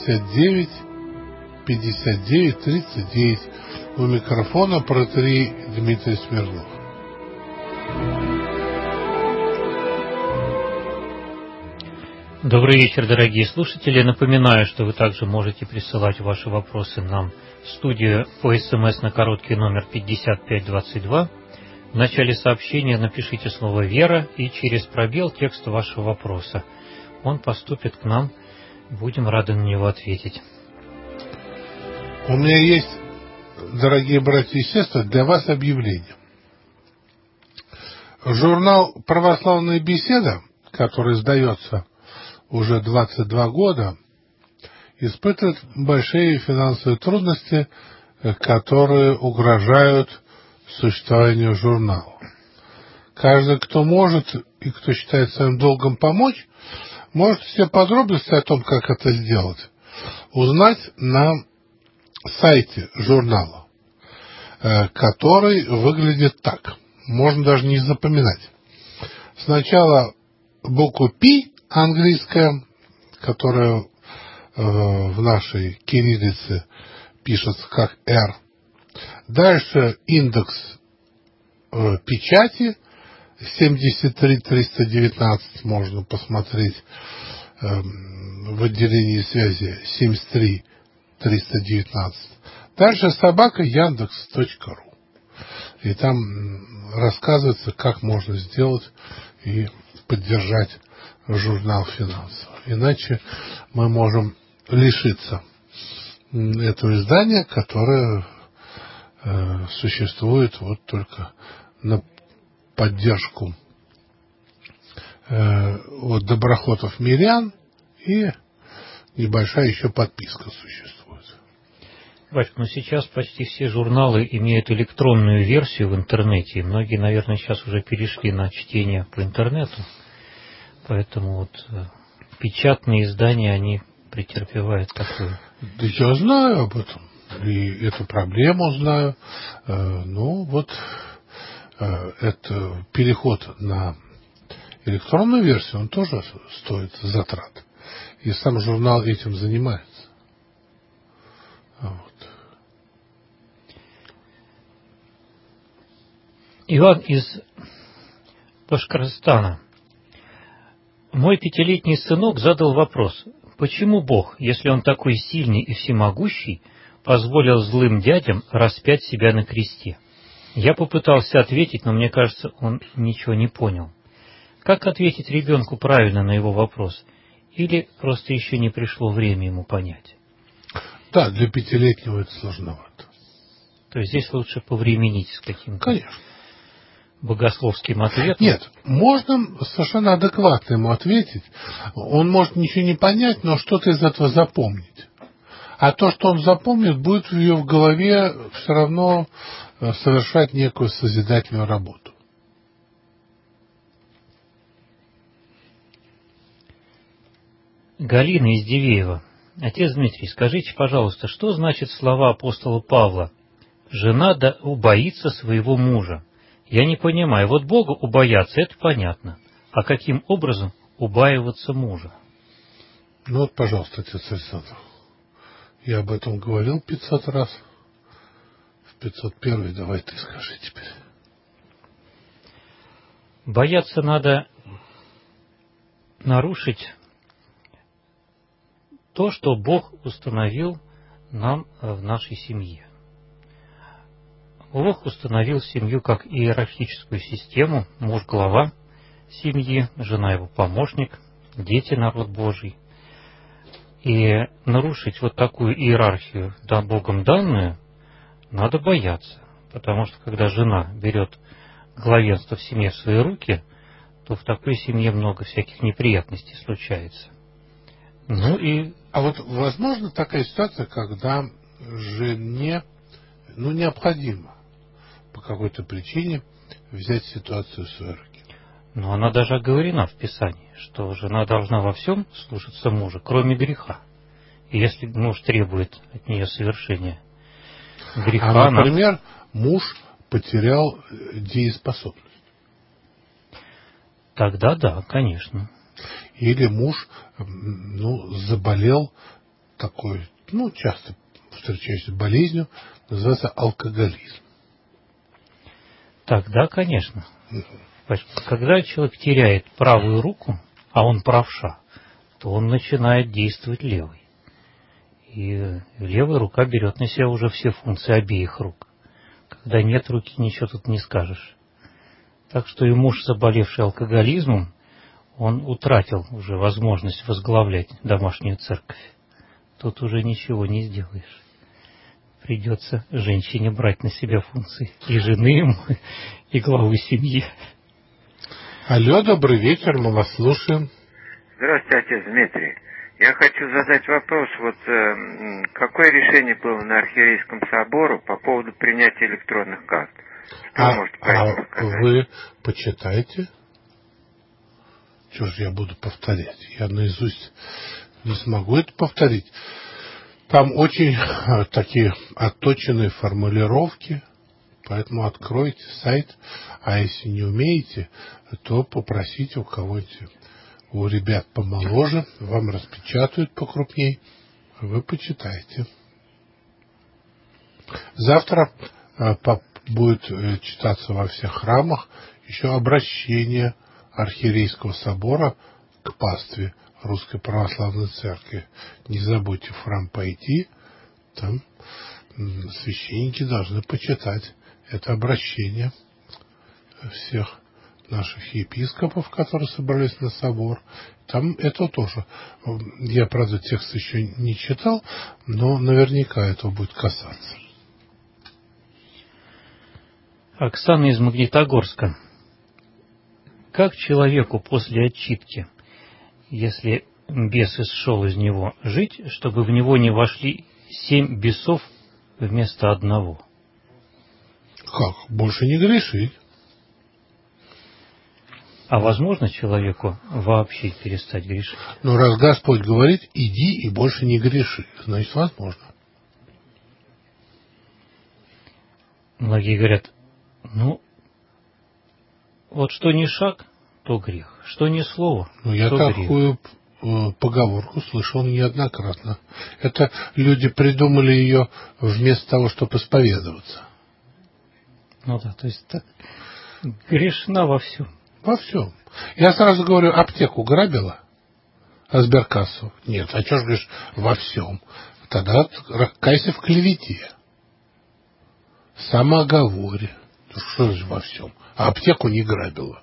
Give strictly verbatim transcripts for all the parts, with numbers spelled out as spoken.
пятьдесят девять пятьдесят девять тридцать девять. У микрофона протоиерей Дмитрий Смирнов. Добрый вечер, дорогие слушатели. Напоминаю, что вы также можете присылать ваши вопросы нам в студию по СМС на короткий номер пятьдесят пять двадцать два. В начале сообщения напишите слово «Вера» и через пробел текст вашего вопроса. Он поступит к нам, будем рады на него ответить. У меня есть, дорогие братья и сестры, для вас объявление. Журнал «Православная беседа», который издается уже двадцать два года, испытывает большие финансовые трудности, которые угрожают существованию журнала. Каждый, кто может и кто считает своим долгом помочь, может все подробности о том, как это сделать, узнать на сайте журнала, который выглядит так. Можно даже не запоминать. Сначала букву P английская, которая э, в нашей кириллице пишется как R. Дальше индекс э, печати семьдесят три триста девятнадцать, можно посмотреть э, в отделении связи семьдесят три триста девятнадцать. Дальше собака яндекс точка ру. И там рассказывается, как можно сделать и поддержать журнал финансово. Иначе мы можем лишиться этого издания, которое э, существует вот только на поддержку э, от доброхотов мирян, и небольшая еще подписка существует. Батюшка, ну сейчас почти все журналы имеют электронную версию в интернете, и многие, наверное, сейчас уже перешли на чтение по интернету. Поэтому вот печатные издания, они претерпевают такое. Да я знаю об этом, и эту проблему знаю. Ну вот, это переход на электронную версию, он тоже стоит затрат. И сам журнал этим занимается. Вот. Иван из Башкортостана. Мой пятилетний сынок задал вопрос, почему Бог, если Он такой сильный и всемогущий, позволил злым дядям распять себя на кресте? Я попытался ответить, но мне кажется, он ничего не понял. Как ответить ребенку правильно на его вопрос? Или просто еще не пришло время ему понять? Да, для пятилетнего это сложновато. То есть здесь лучше повременить с каким-то... Конечно. Богословским ответом? Нет, можно совершенно адекватно ему ответить. Он может ничего не понять, но что-то из этого запомнить. А то, что он запомнит, будет в ее в голове все равно совершать некую созидательную работу. Галина из Дивеева. Отец Дмитрий, скажите, пожалуйста, что значит слова апостола Павла? Жена да убоится своего мужа. Я не понимаю, вот Бога убояться, это понятно. А каким образом убаиваться мужа? Ну вот, пожалуйста, отец Александр. Я об этом говорил пятьсот раз. В пятьсот первый давай ты скажи теперь. Бояться надо нарушить то, что Бог установил нам в нашей семье. Бог установил семью как иерархическую систему, муж – глава семьи, жена – его помощник, дети – народ Божий. И нарушить вот такую иерархию, да, Богом данную, надо бояться. Потому что когда жена берет главенство в семье в свои руки, то в такой семье много всяких неприятностей случается. Ну и... А вот возможно такая ситуация, когда жене ну, необходимо по какой-то причине взять ситуацию в свои руки. Но она даже оговорена в Писании, что жена должна во всем слушаться мужа, кроме греха. И если муж требует от нее совершения греха... А, например, она... муж потерял дееспособность. Тогда да, конечно. Или муж ну, заболел такой, ну, часто встречающейся болезнью, называется алкоголизм. Так, да, конечно. Когда человек теряет правую руку, а он правша, то он начинает действовать левой. И левая рука берет на себя уже все функции обеих рук. Когда нет руки, ничего тут не скажешь. Так что и муж, заболевший алкоголизмом, он утратил уже возможность возглавлять домашнюю церковь. Тут уже ничего не сделаешь. Придется женщине брать на себя функции и жены ему, и главы семьи. Алло, добрый вечер, мы вас слушаем. Здравствуйте, отец Дмитрий. Я хочу задать вопрос, вот э, какое решение было на Архиерейском собору по поводу принятия электронных карт? Что А, вы можете по этому а сказать? вы почитайте. Чего же я буду повторять? Я наизусть не смогу это повторить. Там очень такие отточенные формулировки, поэтому откройте сайт, а если не умеете, то попросите у кого-нибудь, у ребят помоложе, вам распечатают покрупней, вы почитайте. Завтра будет читаться во всех храмах еще обращение Архиерейского собора к пастве Русской Православной Церкви. Не забудьте в храм пойти, там священники должны почитать это обращение всех наших епископов, которые собрались на собор. Там это тоже. Я, правда, текст еще не читал, но наверняка этого будет касаться. Оксана из Магнитогорска. Как человеку после отчитки, если бес исшел из него, жить, чтобы в него не вошли семь бесов вместо одного? Как? Больше не грешить. А возможно человеку вообще перестать грешить? Но раз Господь говорит, иди и больше не греши, значит, возможно. Многие говорят, ну, вот что не шаг, то грех, что не слово, Ну, я то такую грех. поговорку слышал неоднократно. Это люди придумали ее вместо того, чтобы исповедоваться. Ну да, то есть так, грешна во всем. Во всем. Я сразу говорю, аптеку грабила, а сберкассу? Нет. А что ж говоришь, во всем? Тогда кайся в клевете, самооговоре. Что же во всем? А аптеку не грабила.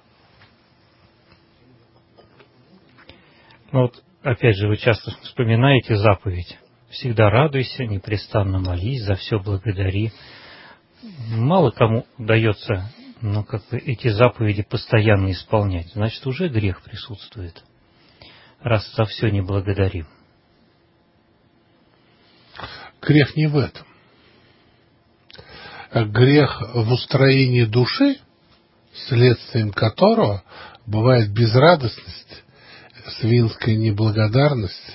Ну вот, опять же, вы часто вспоминаете заповедь. Всегда радуйся, непрестанно молись, за все благодари. Мало кому удается, ну, как бы эти заповеди постоянно исполнять. Значит, уже грех присутствует, раз за все не благодарим. Грех не в этом. Грех в устроении души, следствием которого бывает безрадостность, свинская неблагодарность.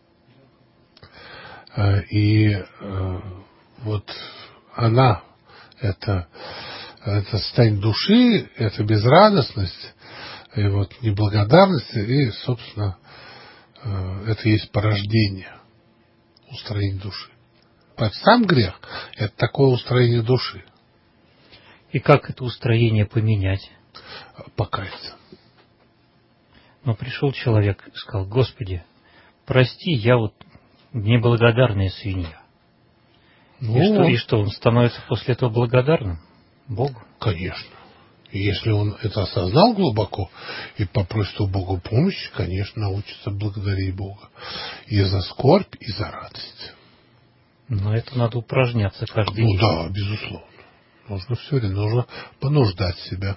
И вот она, это, это состояние души, это безрадостность, и вот неблагодарность, и, собственно, это есть порождение устроения души. Сам грех – это такое устроение души. И как это устроение поменять? Покаяться. Но пришел человек и сказал, Господи, прости, я вот неблагодарная свинья. Ну, и, что, и что, он становится после этого благодарным Богу? Конечно. И если он это осознал глубоко и попросит у Бога помощи, конечно, научится благодарить Бога и за скорбь, и за радость. Но это надо упражняться каждый ну, день. Ну да, безусловно. Нужно все время, нужно понуждать себя.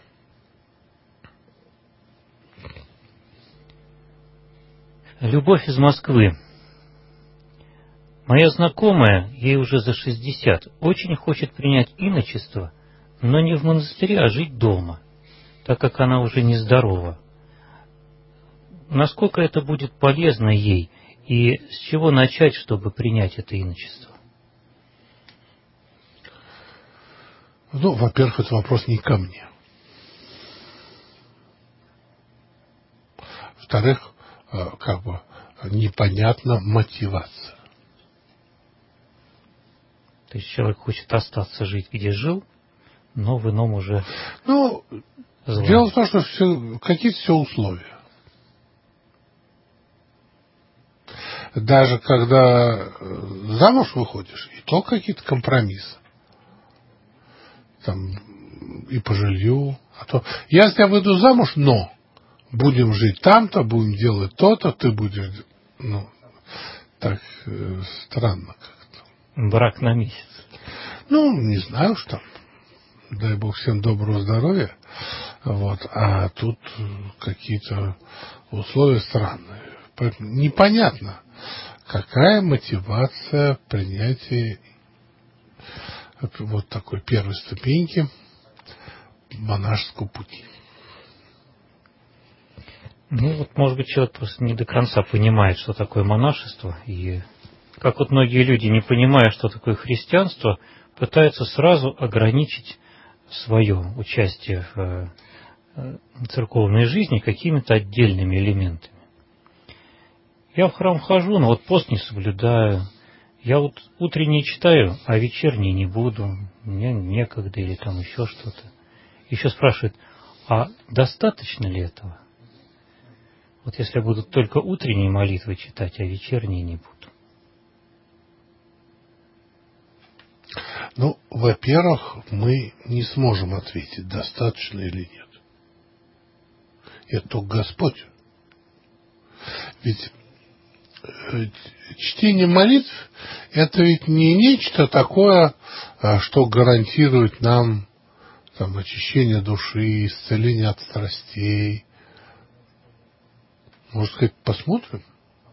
Любовь из Москвы. Моя знакомая, ей уже за шестьдесят, очень хочет принять иночество, но не в монастыре, а жить дома, так как она уже нездорова. Насколько это будет полезно ей, и с чего начать, чтобы принять это иночество? Ну, во-первых, это вопрос не ко мне. Во-вторых, как бы непонятна мотивация. То есть человек хочет остаться жить, где жил, но в ином уже... Ну, звание. Дело в том, что все, какие-то все условия. Даже когда замуж выходишь, и то какие-то компромиссы. Там и по жилью. А то я с тебя выйду замуж, но будем жить там-то, будем делать то-то, ты будешь... Ну, так э, странно как-то. Брак на месяц. Ну, не знаю, что там. Дай Бог всем доброго здоровья. Вот. А тут какие-то условия странные. Поэтому непонятно, какая мотивация в принятии вот такой первой ступеньки монашеского пути. Ну, вот, может быть, человек просто не до конца понимает, что такое монашество. И как вот многие люди, не понимая, что такое христианство, пытаются сразу ограничить свое участие в церковной жизни какими-то отдельными элементами. Я в храм хожу, но вот пост не соблюдаю. Я вот утренний читаю, а вечерний не буду. Мне некогда или там еще что-то. Еще спрашивают, а достаточно ли этого? Вот если я буду только утренние молитвы читать, а вечерние не буду. Ну, во-первых, мы не сможем ответить, достаточно или нет. Это только Господь. Ведь чтение молитв — это ведь не нечто такое, что гарантирует нам там, очищение души, исцеление от страстей. Может сказать, посмотрим?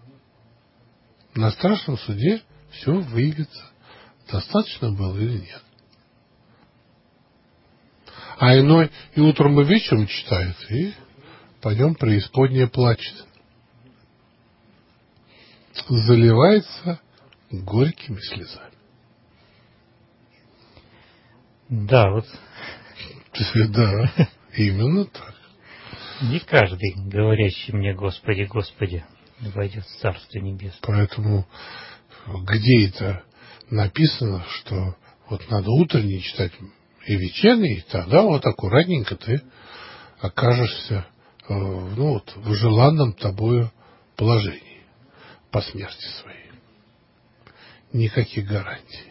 На страшном суде все выявится. Достаточно было или нет. А иной и утром, и вечером читает, и пойдем преисподняя плачет. Заливается горькими слезами. Да, вот. Да, именно так. Не каждый, говорящий мне «Господи, Господи», войдет в Царство Небесное. Поэтому где это написано, что вот надо утренний читать и вечерний, и тогда вот аккуратненько ты окажешься ну, вот, в желанном тобою положении по смерти своей. Никаких гарантий.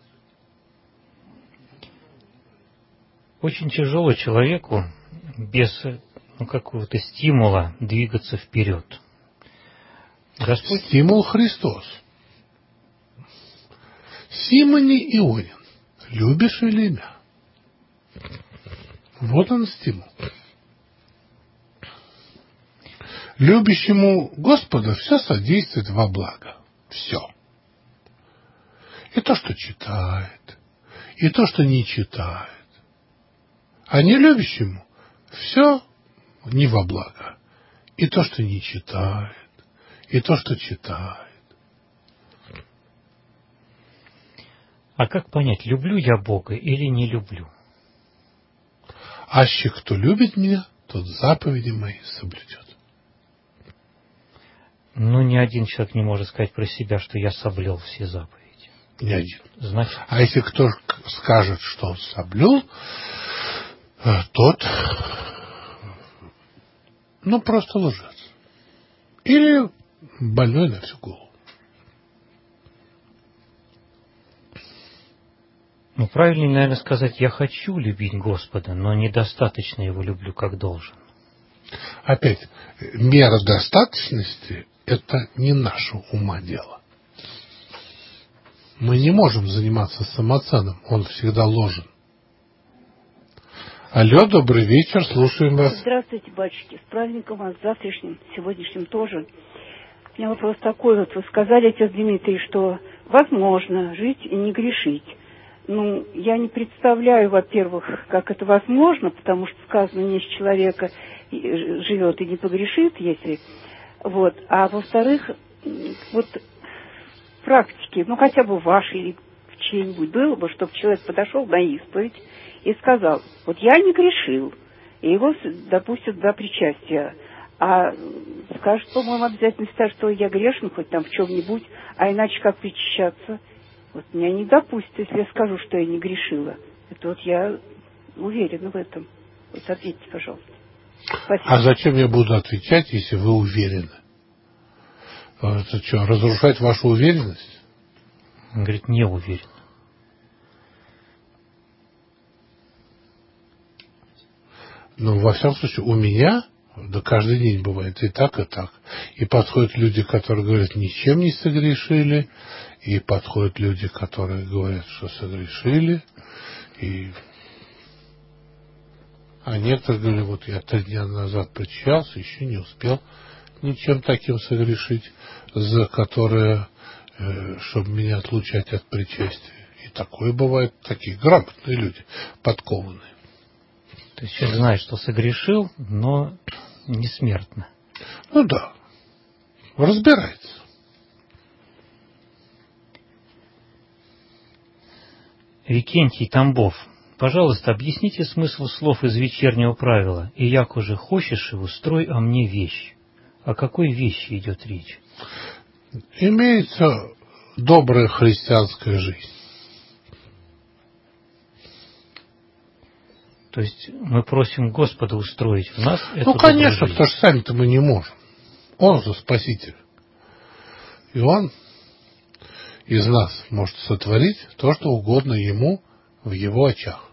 Очень тяжело человеку без ну, какого-то стимула двигаться вперед. Господь... Стимул Христос. Симоне Ионин, любишь или меня? Вот он стимул. Любящему Господа все содействует во благо. Все. И то, что читает, и то, что не читает. А не любящему все не во благо. И то, что не читает, и то, что читает. А как понять, люблю я Бога или не люблю? Аще кто любит меня, тот заповеди мои соблюдет. Ну, ни один человек не может сказать про себя, что я соблюл все заповеди. Ни один. Значит... А если кто скажет, что он соблюл, тот, ну, просто лжец. Или больной на всю голову. Ну, правильнее, наверное, сказать, я хочу любить Господа, но недостаточно его люблю, как должен. Опять, мера достаточности – это не наше ума дело. Мы не можем заниматься самоценом, он всегда ложен. Алло, добрый вечер, слушаем вас. Здравствуйте, батюшки, с праздником вас, завтрашним, сегодняшним тоже. У меня вопрос такой, вот вы сказали, отец Дмитрий, что возможно жить и не грешить. Ну, я не представляю, во-первых, как это возможно, потому что сказано, не с человека живет и не погрешит, если... Вот. А во-вторых, вот в практике, ну, хотя бы в вашей или в чьей-нибудь было бы, чтобы человек подошел на исповедь и сказал, вот я не грешил, и его допустят до причастия. А скажет, по-моему, обязательно, что я грешен, хоть там в чем-нибудь, а иначе как причащаться? Вот меня не допустят, если я скажу, что я не грешила. Это вот я уверена в этом. Вот ответьте, пожалуйста. Спасибо. А зачем я буду отвечать, если вы уверены? Это что, разрушать вашу уверенность? Он говорит, не уверен. Ну, во всяком случае, у меня, да каждый день бывает и так, и так. И подходят люди, которые говорят, ничем не согрешили, и подходят люди, которые говорят, что согрешили, и... А некоторые говорят, вот я три дня назад причащался, еще не успел ничем таким согрешить, за которое, э, чтобы меня отлучать от причастия. И такое бывает, такие грамотные люди, подкованные. То есть человек знает, что согрешил, но не смертно. Ну да, разбирается. Викентий Тамбов. Пожалуйста, объясните смысл слов из вечернего правила. «И як уже хочешь, и устрой, а мне вещь». О какой вещи идет речь? Имеется добрая христианская жизнь. То есть мы просим Господа устроить в нас эту Ну, конечно, жизнь. потому что сами-то мы не можем. Он же Спаситель. И Он из нас может сотворить то, что угодно Ему в Его очах.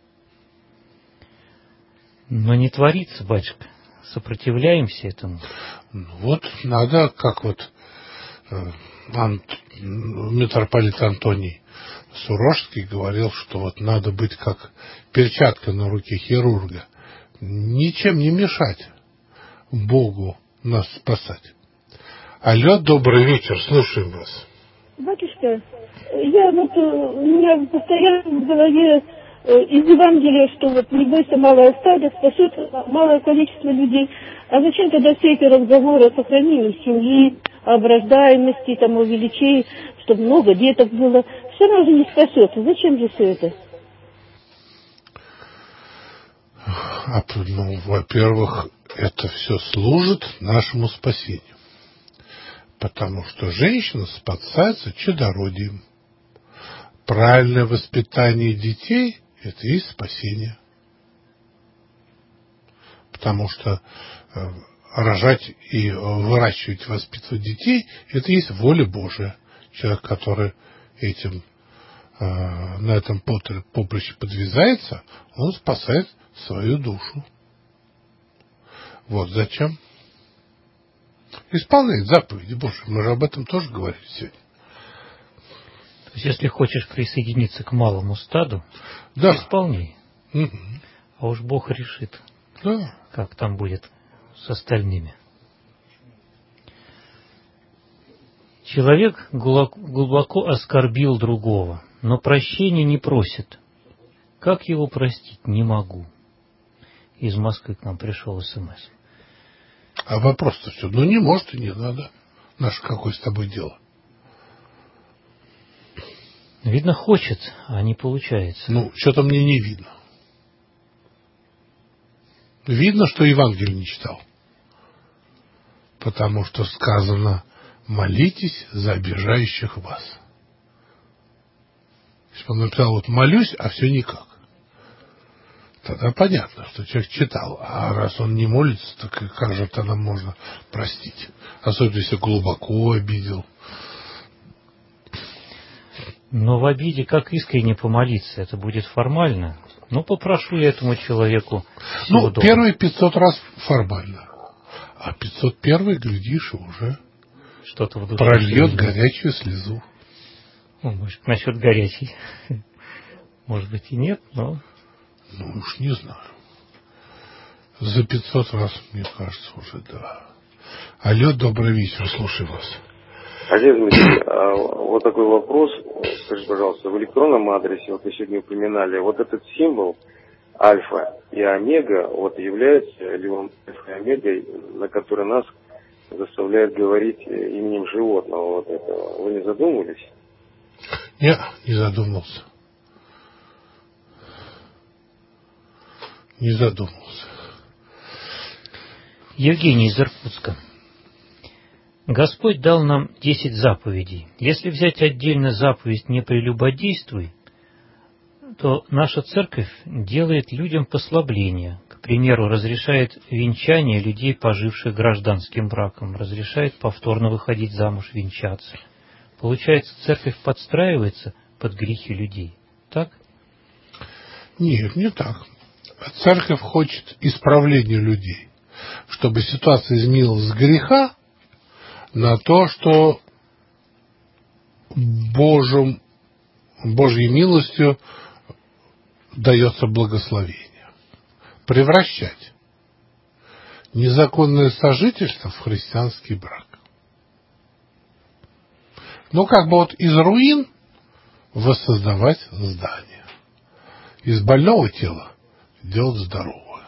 Но не творится, батюшка. Сопротивляемся этому. Ну, вот надо, как вот э, Ант, митрополит Антоний Сурожский говорил, что вот надо быть как перчатка на руке хирурга. Ничем не мешать Богу нас спасать. Алло, добрый вечер, слушаем вас. Батюшка, я вот, у меня постоянно в голове из Евангелия, что вот не бойся, малое стадо спасет малое количество людей. А зачем тогда все эти разговоры о сохранении семьи, об рождаемости, там, о величии, чтобы много деток было? Все равно же не спасет. Зачем же все это? А, ну, во-первых, это все служит нашему спасению. Потому что женщина спасается чадородием. Правильное воспитание детей – это и есть спасение. Потому что э, рожать и выращивать, воспитывать детей – это и есть воля Божия. Человек, который этим, э, на этом поприще подвязается, он спасает свою душу. Вот зачем. Исполняет заповеди Божьи. Мы же об этом тоже говорили сегодня. То есть, если хочешь присоединиться к малому стаду, да. Исполняй. Угу. А уж Бог решит, да. как там будет с остальными. Человек глубоко оскорбил другого, но прощения не просит. Как его простить? Не могу. Из Москвы к нам пришел СМС. А вопрос-то все, ну не может и не надо. Наше какое с тобой дело? Видно, хочет, а не получается. Ну, что-то мне не видно. Видно, что Евангелие не читал. Потому что сказано, молитесь за обижающих вас. Если он написал, вот молюсь, а все никак. Тогда понятно, что человек читал. А раз он не молится, так как же тогда можно простить? Особенно, если глубоко обидел. Но в обиде как искренне помолиться? Это будет формально. Ну, попрошу я этому человеку. Ну, дома. Первые пятьсот раз формально. А пятьсот первый, глядишь, уже что-то в душе прольет горячую слезу. Ну, может, насчет горячей. Может быть и нет, но... Ну, уж не знаю. За пятьсот раз, мне кажется, уже да. Алло, добрый вечер, слушаю вас. Олег Дмитриевич, а вот такой вопрос. Скажите, пожалуйста, в электронном адресе, вот вы сегодня упоминали, вот этот символ альфа и омега, вот является ли он альфа и омегой, на который нас заставляет говорить именем животного вот этого? Вы не задумывались? Нет, не задумался. Не задумался. Евгений из Иркутска. Господь дал нам десять заповедей. Если взять отдельно заповедь «не прелюбодействуй», то наша церковь делает людям послабления. К примеру, разрешает венчание людей, поживших гражданским браком, разрешает повторно выходить замуж, венчаться. Получается, церковь подстраивается под грехи людей. Так? Нет, не так. Церковь хочет исправления людей, чтобы ситуация изменилась с греха на то, что Божьим, Божьей милостью дается благословение. Превращать незаконное сожительство в христианский брак. Ну, как бы вот из руин воссоздавать здание. Из больного тела делать здоровое.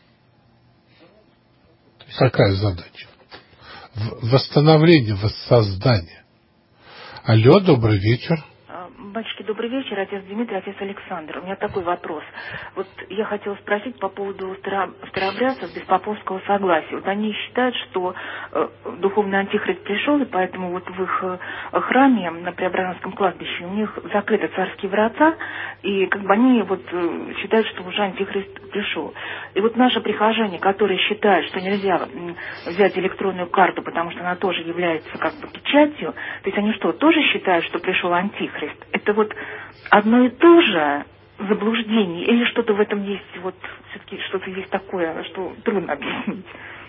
Какая задача? Восстановление, воссоздание. Алло, добрый вечер. Батюшки, добрый вечер, отец Дмитрий, отец Александр. У меня такой вопрос. Вот я хотела спросить по поводу старообрядцев без поповского согласия. Вот они считают, что э, духовный антихрист пришел, и поэтому вот в их э, храме на Преображенском кладбище у них закрыты царские врата, и как бы они вот э, считают, что уже антихрист пришел. И вот наши прихожане, которые считают, что нельзя взять электронную карту, потому что она тоже является как бы печатью, то есть они что, тоже считают, что пришел антихрист? Это вот одно и то же заблуждение, или что-то в этом есть, вот все-таки что-то есть такое, что трудно объяснить?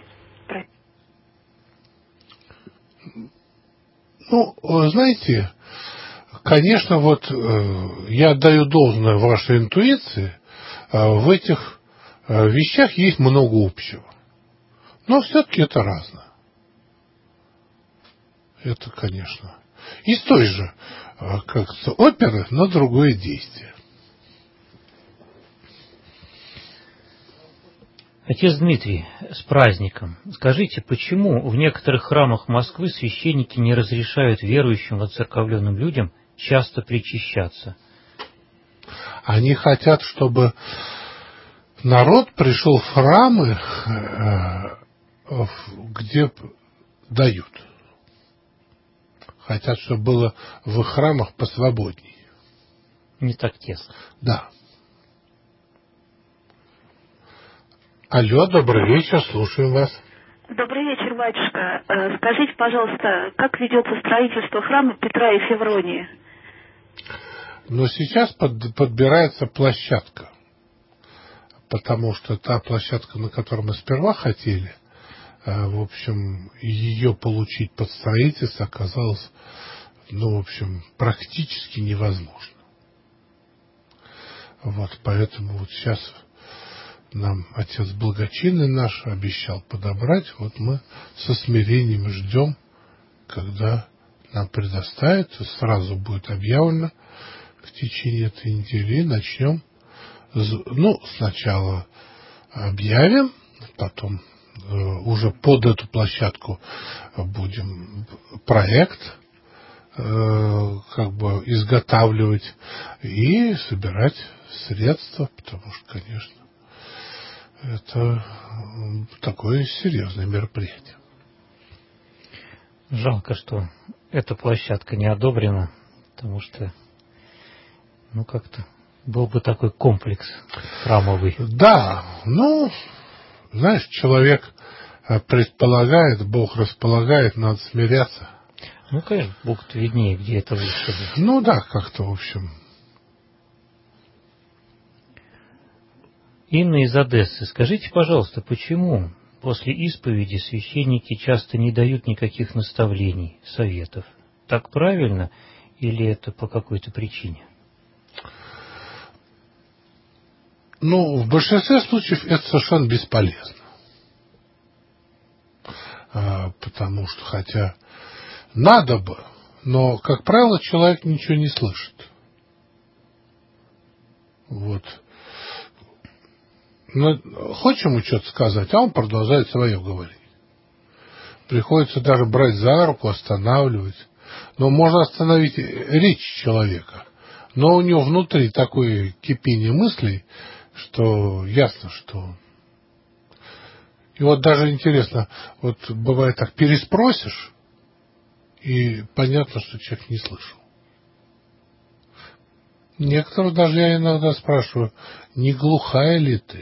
Ну, знаете, конечно, вот я отдаю должное вашей интуиции, в этих вещах есть много общего. Но все-таки это разное. Это, конечно. Из той же, как оперы, но другое действие. Отец Дмитрий, с праздником. Скажите, почему в некоторых храмах Москвы священники не разрешают верующим воцерковленным людям часто причащаться? Они хотят, чтобы народ пришел в храмы, где дают. Хотят, чтобы было в их храмах посвободней. Не так тесно. Да. Алло, добрый вечер, слушаем вас. Добрый вечер, батюшка. Скажите, пожалуйста, как ведется строительство храма Петра и Февронии? Но сейчас под, подбирается площадка. Потому что та площадка, на которой мы сперва хотели, в общем, ее получить под строительство оказалось, ну, в общем, практически невозможно. Вот, поэтому вот сейчас нам отец благочинный наш обещал подобрать, вот мы со смирением ждем, когда нам предоставят, сразу будет объявлено в течение этой недели, и начнем, ну, сначала объявим, потом уже под эту площадку будем проект как бы изготавливать и собирать средства, потому что, конечно, это такое серьезное мероприятие. Жалко, что эта площадка не одобрена, потому что, ну, как-то был бы такой комплекс храмовый. Да, ну, знаешь, человек предполагает, Бог располагает, надо смиряться. Ну, конечно, Бог-то виднее, где это лучше. Ну да, как-то, в общем. Инна из Одессы, скажите, пожалуйста, почему после исповеди священники часто не дают никаких наставлений, советов? Так правильно или это по какой-то причине? Ну, в большинстве случаев это совершенно бесполезно. А, потому что, хотя надо бы, но, как правило, человек ничего не слышит. Вот. Но хочешь ему что-то сказать, а он продолжает свое говорить. Приходится даже брать за руку, останавливать. Но можно остановить речь человека. Но у него внутри такое кипение мыслей, что ясно, что... И вот даже интересно, вот бывает так, переспросишь, и понятно, что человек не слышал. Некоторых даже я иногда спрашиваю, не глухая ли ты?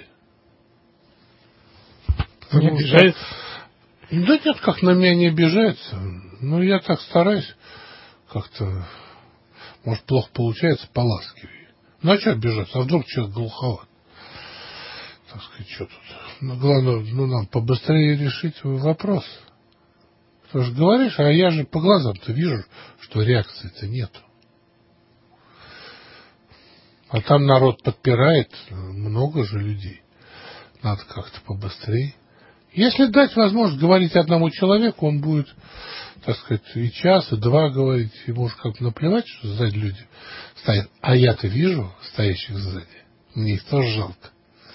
Не обижается? Да нет, как на меня не обижается. Ну, я так стараюсь как-то, может, плохо получается, поласкивее. Ну, а что обижаться? А вдруг человек глуховат? Так сказать, что тут? Ну, главное, ну, нам побыстрее решить вопрос. Потому что говоришь, а я же по глазам-то вижу, что реакции-то нету. А там народ подпирает, много же людей. Надо как-то побыстрее. Если дать возможность говорить одному человеку, он будет, так сказать, и час, и два говорить. Ему уж как-то наплевать, что сзади люди стоят. А я-то вижу стоящих сзади. Мне их тоже жалко.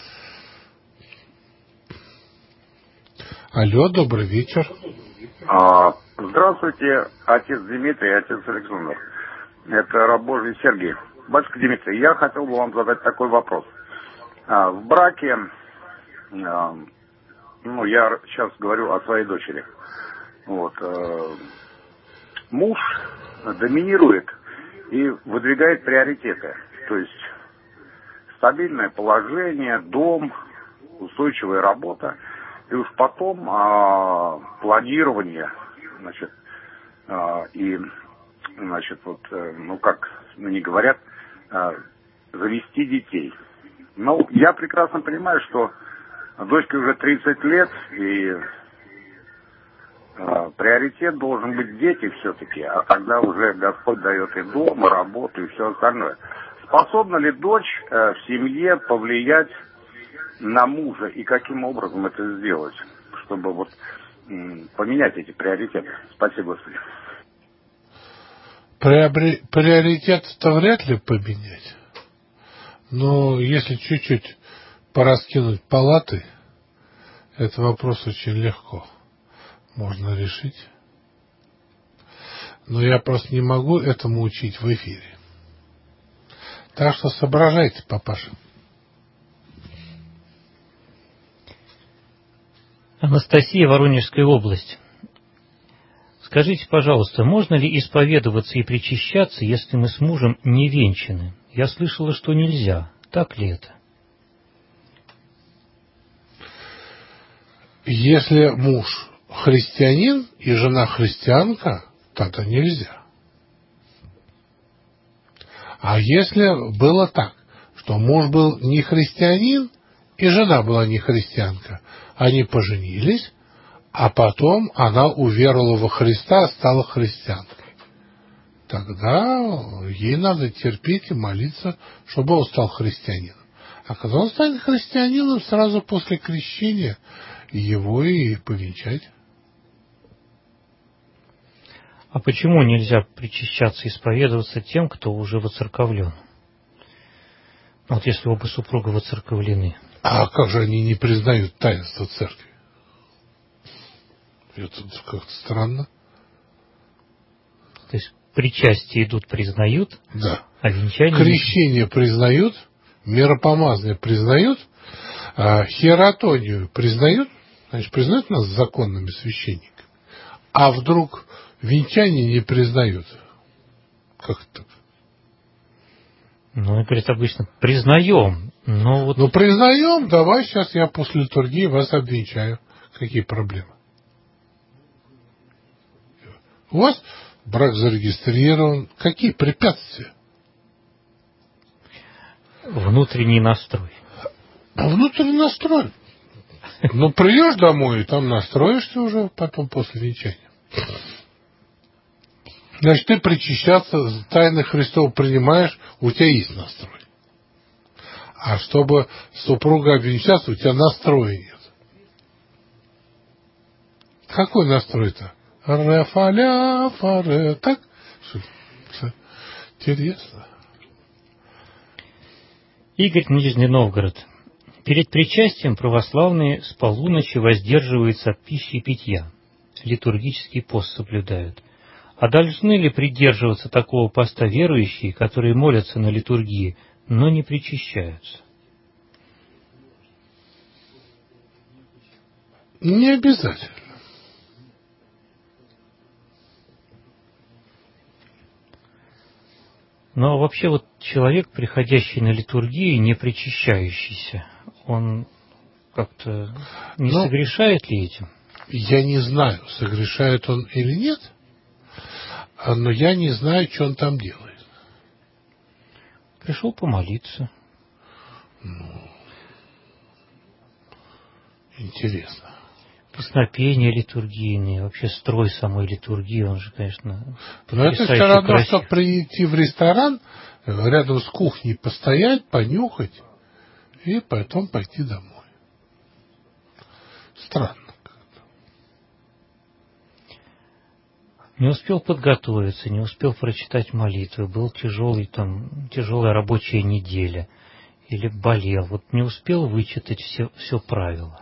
Алло, добрый вечер. А, здравствуйте, отец Дмитрий, отец Александр. Это раб Божий Сергей. Батюшка Дмитрий, я хотел бы вам задать такой вопрос. А, в браке, а, ну, я сейчас говорю о своей дочери. Вот, а, муж доминирует и выдвигает приоритеты. То есть стабильное положение, дом, устойчивая работа. И уж потом а, планирование, значит, а, и, значит, вот, ну, как мне говорят, а, завести детей. Ну, я прекрасно понимаю, что дочке уже тридцать лет, и а, приоритет должен быть дети все-таки, а тогда уже Господь дает и дом, и работу, и все остальное. Способна ли дочь а, в семье повлиять на мужа, и каким образом это сделать, чтобы вот м, поменять эти приоритеты? Спасибо, Господи. Приобре... Приоритет-то вряд ли поменять. Но если чуть-чуть пораскинуть палаты, этот вопрос очень легко можно решить. Но я просто не могу этому учить в эфире. Так что соображайте, папаша. Анастасия, Воронежская область. Скажите, пожалуйста, можно ли исповедоваться и причащаться, если мы с мужем не венчаны? Я слышала, что нельзя. Так ли это? Если муж христианин и жена христианка, тогда нельзя. А если было так, что муж был не христианин и жена была не христианка, они поженились, а потом она уверовала во Христа, стала христианкой. Тогда ей надо терпеть и молиться, чтобы он стал христианином. А когда он станет христианином, сразу после крещения его и повенчать. А почему нельзя причащаться и исповедоваться тем, кто уже воцерковлен? Вот если оба супруга воцерковлены. А как же они не признают таинство церкви? Это как-то странно. То есть причастие идут, признают, да. А венчание... Крещение признают, миропомазание признают, а хиератонию признают, значит, признают нас законными священниками. А вдруг венчание не признают? Как это? Ну, говорит, обычно признаем, но вот... Ну, признаем, давай сейчас я после литургии вас обвенчаю. Какие проблемы? У вас брак зарегистрирован. Какие препятствия? Внутренний настрой. Внутренний настрой. Ну, придешь домой, и там настроишься уже потом после венчания. Значит, ты причащаться, тайны Христова принимаешь, у тебя есть настрой. А чтобы супруга обвенчаться, у тебя настроя нет. Какой настрой-то? Ре-фа-ля, фа-ре. Так? Интересно. Игорь, Нижний Новгород. Перед причастием православные с полуночи воздерживаются от пищи и питья. Литургический пост соблюдают. А должны ли придерживаться такого поста верующие, которые молятся на литургии, но не причащаются? Не обязательно. Но вообще вот человек, приходящий на литургию, не причащающийся, он как-то не Но согрешает ли этим? Я не знаю, согрешает он или нет, но я не знаю, что он там делает. Пришел помолиться. Ну, интересно. Песнопения литургийные, вообще строй самой литургии, он же, конечно, но это все равно, что прийти в ресторан, рядом с кухней постоять, понюхать и потом пойти домой. Странно. Не успел подготовиться, не успел прочитать молитвы, был тяжелый, там, тяжелая рабочая неделя, или болел, вот не успел вычитать все, все правила.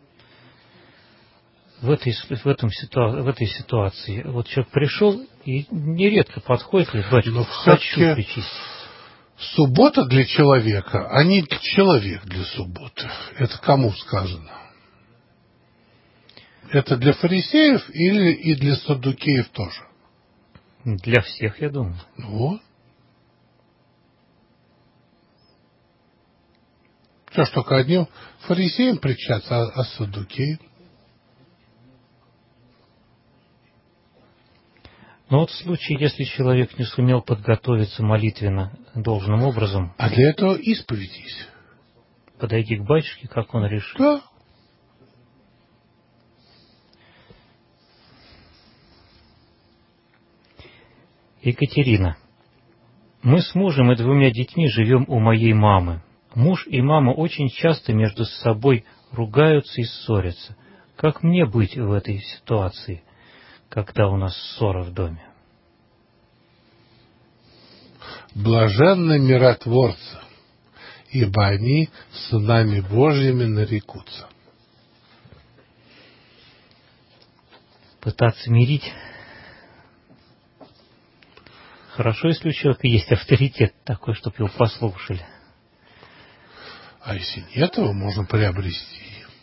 В этой, в, этом ситуа, в этой ситуации вот человек пришел и нередко подходит и говорит, но хочу причаститься. Суббота для человека, а не человек для субботы. Это кому сказано? Это для фарисеев или и для саддукеев тоже? Для всех, я думаю. Вот. Что ж, только одним фарисеям причастаться, а, а саддукеям? Но вот в случае, если человек не сумел подготовиться молитвенно должным образом... А для этого исповедись. Подойди к батюшке, как он решит. Да. Екатерина. Мы с мужем и двумя детьми живем у моей мамы. Муж и мама очень часто между собой ругаются и ссорятся. Как мне быть в этой ситуации, когда у нас ссора в доме? Блаженны миротворцы, ибо они сынами Божьими нарекутся. Пытаться мирить. Хорошо, если у человека есть авторитет такой, чтобы его послушали. А если нет, его можно приобрести.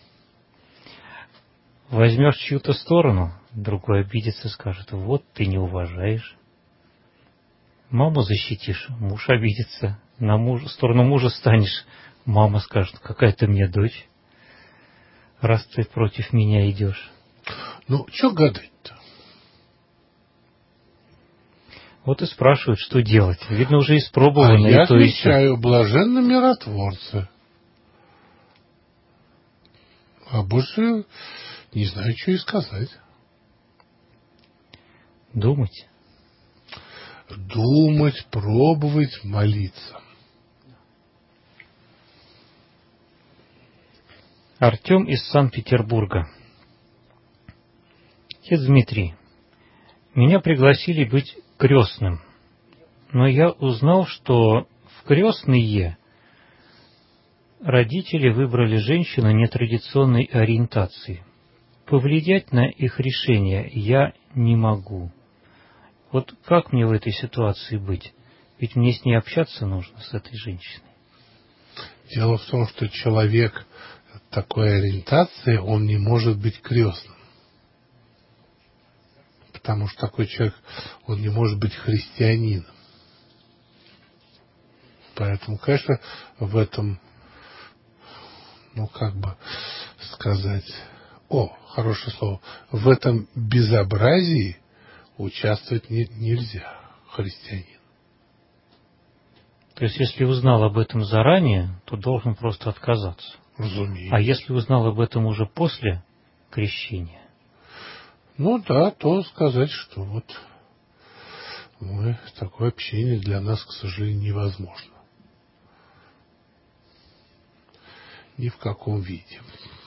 Возьмешь чью-то сторону, другой обидится, скажет, вот ты не уважаешь. Маму защитишь, муж обидится. На мужа, сторону мужа станешь, мама скажет, какая ты мне дочь, раз ты против меня идешь. Ну, что гадать-то? Вот и спрашивают, что делать. Видно, уже испробовано. А я и то отвечаю, блаженны миротворцы. А больше не знаю, что и сказать. Думать. Думать, пробовать, молиться. Артем из Санкт-Петербурга. Отец Дмитрий, меня пригласили быть крестным, но я узнал, что в крестные родители выбрали женщину нетрадиционной ориентации. Повлиять на их решение я не могу. Вот как мне в этой ситуации быть? Ведь мне с ней общаться нужно, с этой женщиной. Дело в том, что человек такой ориентации, он не может быть крестным. Потому что такой человек, он не может быть христианином. Поэтому, конечно, в этом, ну, как бы сказать, о, хорошее слово, в этом безобразии участвовать не, нельзя, христианин. То есть, если узнал об этом заранее, то должен просто отказаться. Разумеется. А если узнал об этом уже после крещения? Ну да, то сказать, что вот мы, такое общение для нас, к сожалению, невозможно. Ни в каком виде.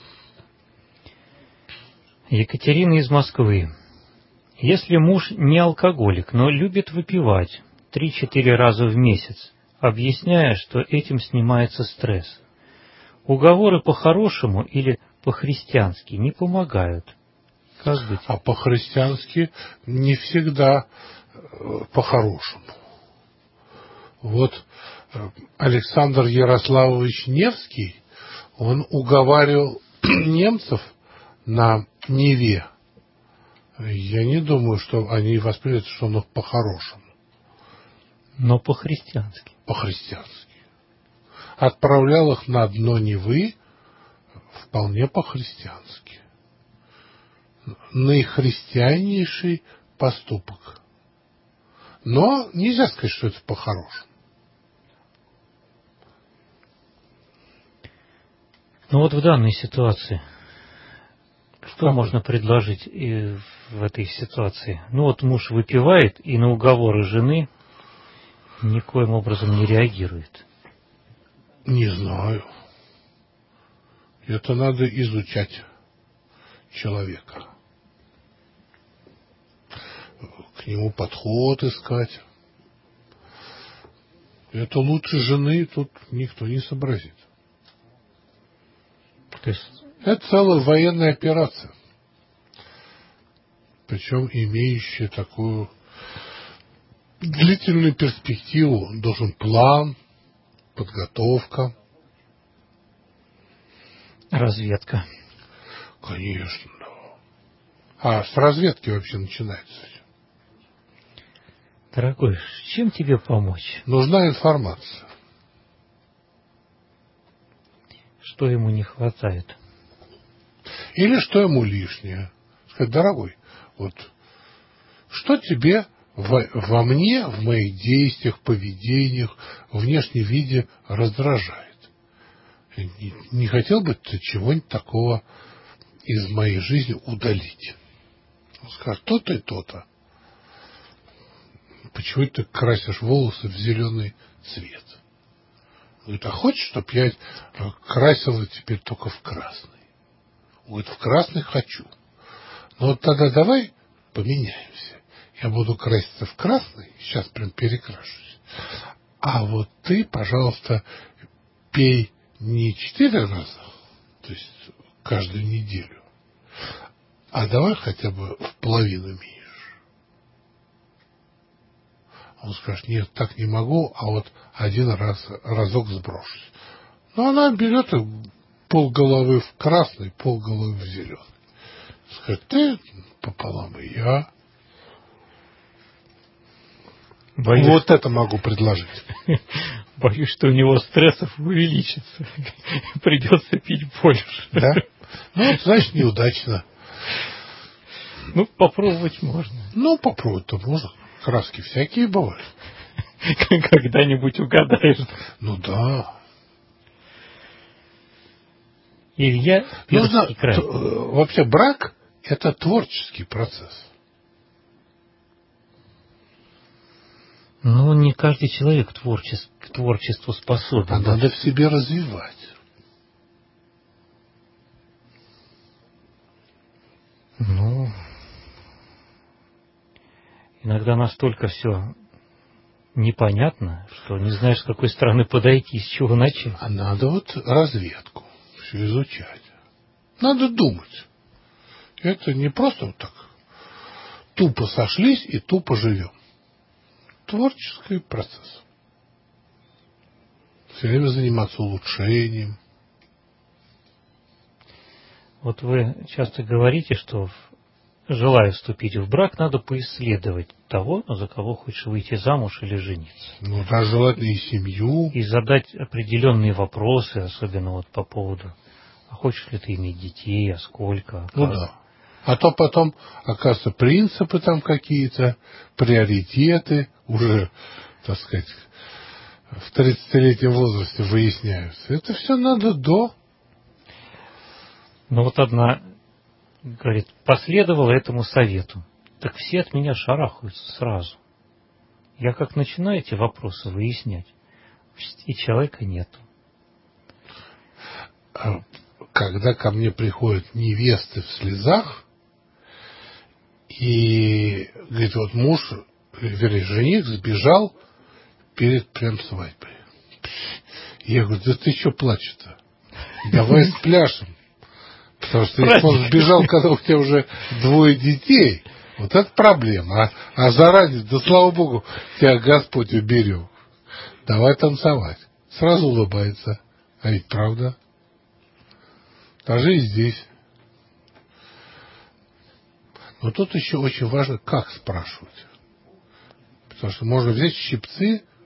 Екатерина из Москвы. Если муж не алкоголик, но любит выпивать три-четыре раза в месяц, объясняя, что этим снимается стресс, уговоры по-хорошему или по-христиански не помогают. Как быть? А по-христиански не всегда по-хорошему. Вот Александр Ярославович Невский, он уговаривал немцев на Неве. Я не думаю, что они восприняли, что он их по-хорошему. Но по-христиански. По-христиански. Отправлял их на дно Невы вполне по-христиански. Наихристианнейший поступок. Но нельзя сказать, что это по-хорошему. Ну вот в данной ситуации, что как можно предложить и в этой ситуации? Ну вот муж выпивает и на уговоры жены никоим образом не реагирует. Не знаю. Это надо изучать человека. К нему подход искать. Это лучше жены тут никто не сообразит. То есть... Это целая военная операция. Причем имеющая такую длительную перспективу. Должен план, подготовка. Разведка. Конечно. А с разведки вообще начинается все. Дорогой, чем тебе помочь? Нужна информация. Что ему не хватает? Или что ему лишнее. Сказать, дорогой, вот что тебе во, во мне, в моих действиях, поведениях, внешнем виде раздражает? Не, не хотел бы ты чего-нибудь такого из моей жизни удалить? Он скажет, то-то и то-то. Почему ты красишь волосы в зеленый цвет? Говорит, а хочешь, чтобы я красила теперь только в красный? Говорит, в красный хочу. Ну вот тогда давай поменяемся. Я буду краситься в красный, сейчас прям перекрашусь. А вот ты, пожалуйста, пей не четыре раза, то есть каждую неделю, а давай хотя бы в половину меньше. Он скажет, нет, так не могу, а вот один раз, разок сброшусь. Но она берет и полголовы в красный, полголовы в зеленый. Скажет, ты пополам и я. Боюсь, вот это могу предложить. Боюсь, что у него стрессов увеличится. Придется пить больше. Да? Ну, вот, значит, неудачно. Ну, попробовать можно. Ну, попробовать-то можно. Краски всякие бывают. Когда-нибудь угадаешь. Ну да. Илья Нужно, т- вообще брак – это творческий процесс. Ну, не каждый человек творчес- к творчеству способен. А надо в себе развивать. Ну, иногда настолько все непонятно, что не знаешь, с какой стороны подойти, с чего начать. А надо вот разведку, все изучать. Надо думать. Это не просто вот так тупо сошлись и тупо живем. Творческий процесс. Все время заниматься улучшением. Вот вы часто говорите, что, желая вступить в брак, надо поисследовать того, за кого хочешь выйти замуж или жениться. Ну, да, желательно и семью. И задать определенные вопросы, особенно вот по поводу, а хочешь ли ты иметь детей, а сколько, а ну как? Да. А то потом, оказывается, принципы там какие-то, приоритеты уже, так сказать, в тридцатилетнем возрасте выясняются. Это все надо до. Ну вот одна говорит, последовала этому совету. Так все от меня шарахаются сразу. Я как начинаю эти вопросы выяснять, и человека нету. Когда ко мне приходят невесты в слезах, и говорит, вот муж, вернее, жених сбежал перед прям свадьбой. Я говорю, да ты что плачешь-то? Давай спляшем. Потому что если он сбежал, когда у тебя уже двое детей, вот это проблема. А, а заранее, да слава богу, тебя Господь уберег. Давай танцевать. Сразу улыбается. А ведь правда. Даже и здесь. Но тут еще очень важно, как спрашивать. Потому что можно взять щипцы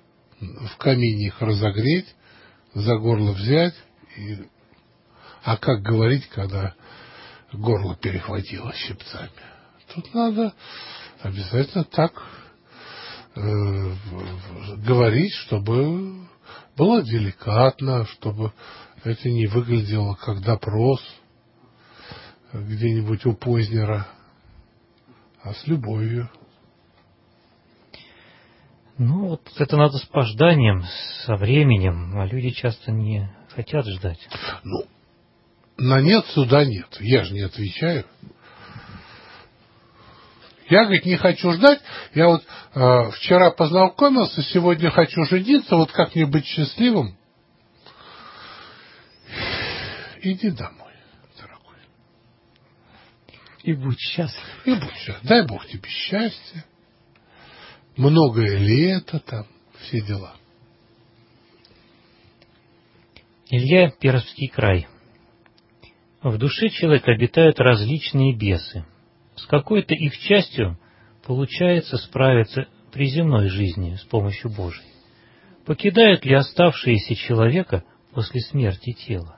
в камине их разогреть, за горло взять. И... А как говорить, когда горло перехватило щипцами? Тут надо обязательно так э, говорить, чтобы было деликатно, чтобы это не выглядело как допрос где-нибудь у Познера, а с любовью. Ну, вот это надо с пожданием, со временем, а люди часто не хотят ждать. Ну, на нет суда нет. Я же не отвечаю. Я, говорит, не хочу ждать. Я вот э, вчера познакомился, сегодня хочу жениться. Вот как мне быть счастливым? Иди домой, дорогой. И будь счастлив. И будь счастлив. Дай Бог тебе счастья. Многое лето там, все дела. Илья, Пермский край. В душе человека обитают различные бесы. С какой-то их частью получается справиться при земной жизни с помощью Божией. Покидают ли оставшиеся человека после смерти тела?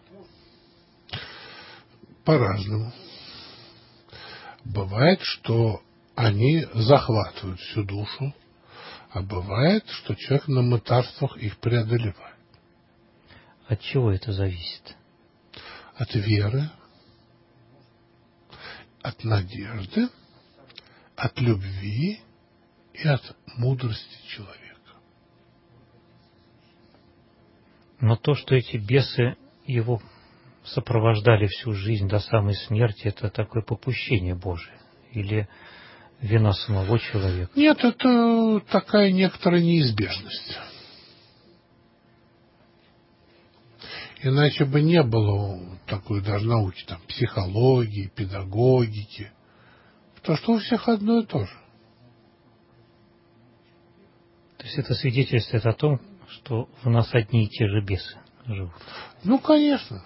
По-разному. Бывает, что они захватывают всю душу, а бывает, что человек на мытарствах их преодолевает. От чего это зависит? От веры, от надежды, от любви и от мудрости человека. Но то, что эти бесы его сопровождали всю жизнь до самой смерти, это такое попущение Божие? Или вина самого человека? Нет, это такая некоторая неизбежность. Иначе бы не было такой даже науки, там, психологии, педагогики. Потому что у всех одно и то же. То есть это свидетельствует о том, что в нас одни и те же бесы живут. Ну, конечно.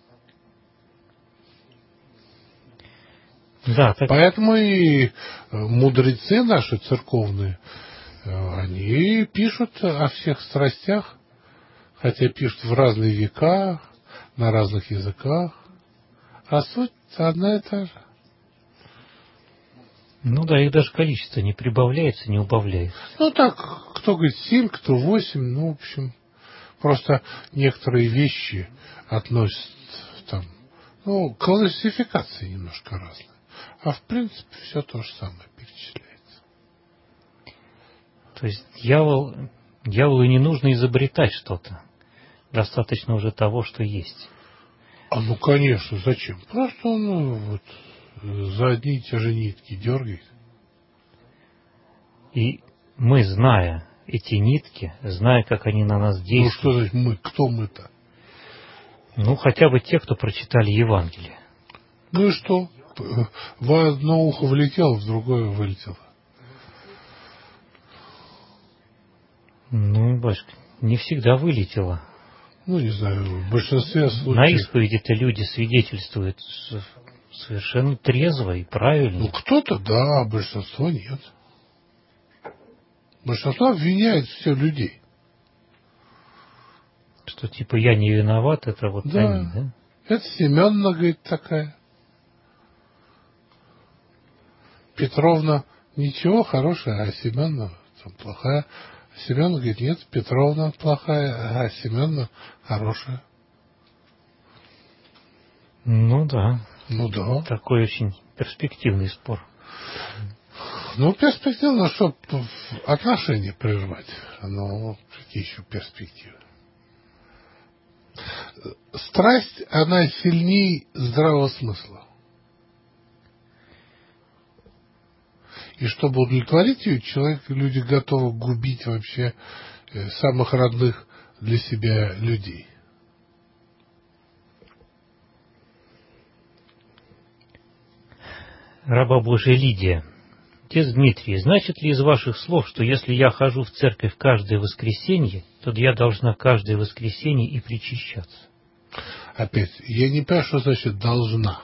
Да, так... Поэтому и мудрецы наши церковные, они пишут о всех страстях, хотя пишут в разные века, на разных языках, а суть одна и та же. Ну да, их даже количество не прибавляется, не убавляется. Ну так, кто говорит семь, кто восемь, ну, в общем, просто некоторые вещи относят там, ну, классификации немножко разные. А в принципе все то же самое перечисляется. То есть дьявол, дьяволу не нужно изобретать что-то. Достаточно уже того, что есть. А ну конечно, зачем? Просто он ну, вот, за одни и те же нитки дергает. И мы, зная эти нитки, зная, как они на нас действуют. Ну что значит мы? Кто мы-то? Ну, хотя бы те, кто прочитали Евангелие. Ну и что? В одно ухо влетело, в другое вылетело. Ну, башка, не всегда вылетело. Ну, не знаю, в большинстве случаев... На исповеди-то люди свидетельствуют совершенно трезво и правильно. Ну, кто-то да, а большинство нет. Большинство обвиняет все людей. Что типа я не виноват, это вот да. они, да? Это Семеновна, говорит, такая. Петровна ничего, хорошая, а Семеновна там плохая. Семеновна говорит, нет, Петровна плохая, а Семеновна хорошая. Ну да. Ну да. Такой очень перспективный спор. Ну, перспективно, чтобы отношения прервать. Ну, какие еще перспективы? Страсть, она сильнее здравого смысла. И чтобы удовлетворить ее, человек, люди готовы губить вообще самых родных для себя людей. Раба Божия Лидия. Отец Дмитрий, значит ли из ваших слов, что если я хожу в церковь каждое воскресенье, то я должна каждое воскресенье и причащаться? Опять, я не понимаю, что значит «должна».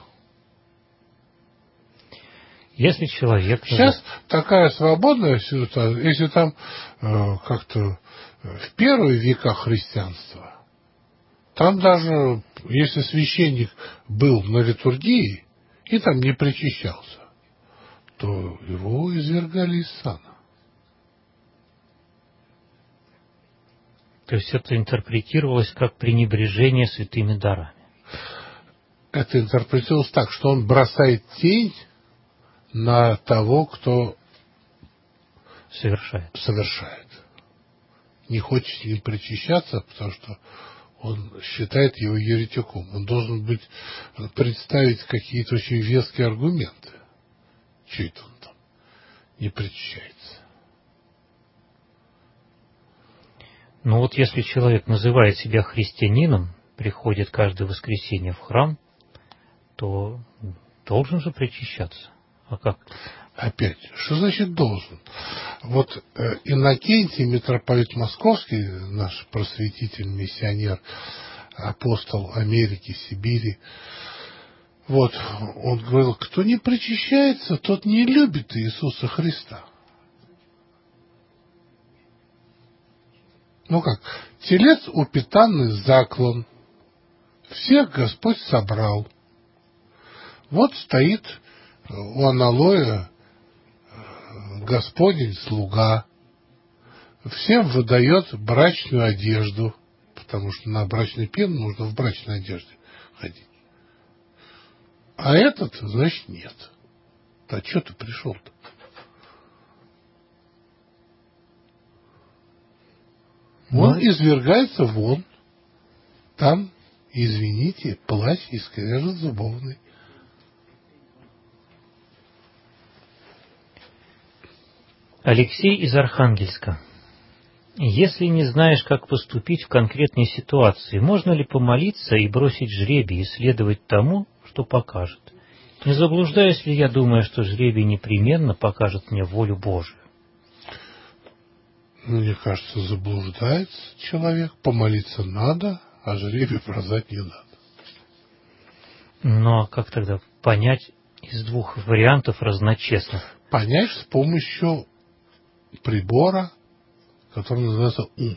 Если человек... Сейчас такая свободная ситуация, если там э, как-то в первые века христианства, там даже, если священник был на литургии и там не причащался, то его извергали из сана. То есть это интерпретировалось как пренебрежение святыми дарами. Это интерпретировалось так, что он бросает тень на того, кто совершает. совершает. Не хочет с ним причащаться, потому что он считает его еретиком. Он должен быть, представить какие-то очень веские аргументы. Чего это он там не причащается? Ну вот если человек называет себя христианином, приходит каждое воскресенье в храм, то должен же причащаться. А как? Опять, что значит должен? Вот э, Иннокентий, митрополит Московский, наш просветитель, миссионер, апостол Америки, Сибири, вот, он говорил, кто не причащается, тот не любит Иисуса Христа. Ну как, телец упитанный заклан, всех Господь собрал. Вот стоит у аналоя Господень слуга, всем выдает брачную одежду, потому что на брачный пир нужно в брачной одежде ходить. А этот, значит, нет. А что ты пришел-то? Он извергается вон, там, извините, плач и скрежет зубовный. Алексей из Архангельска. Если не знаешь, как поступить в конкретной ситуации, можно ли помолиться и бросить жребий и следовать тому, что покажет? Не заблуждаюсь ли я, думая, что жребий непременно покажет мне волю Божию? Мне кажется, заблуждается человек. Помолиться надо, а жребий бросать не надо. Но как тогда понять из двух вариантов разночестных? Понять с помощью прибора, который называется ум.